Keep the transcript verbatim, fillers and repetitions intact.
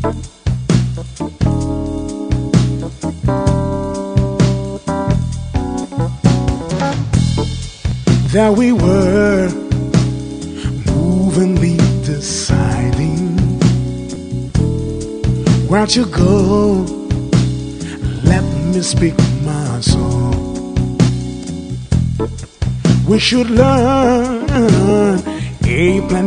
There we were, movingly deciding where to go. Let me speak my soul. We should learn a plan.